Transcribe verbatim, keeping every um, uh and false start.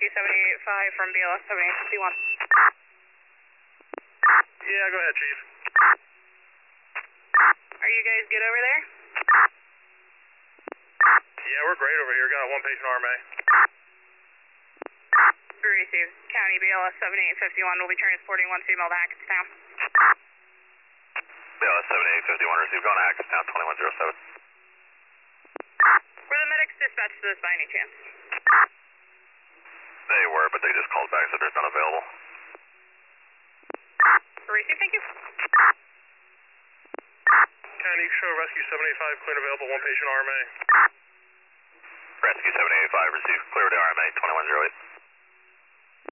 Rescue seven eight five from B L S seven eight fifty-one. Yeah, go ahead, Chief. Are you guys good over there? Yeah, we're great over here. Got one patient R M A. Receive. County B L S seven eight fifty-one will be transporting one female to Hackettstown. B L S seven eight fifty-one, receive. Going to Hackettstown, twenty-one oh seven. Were the medics dispatched to this by any chance? They were, but they just called back, so there's none available. Receive, thank you. County, show Rescue seven eight five, clear and available, one patient R M A. Rescue seven eight five, receive, clear to R M A, twenty-one oh eight.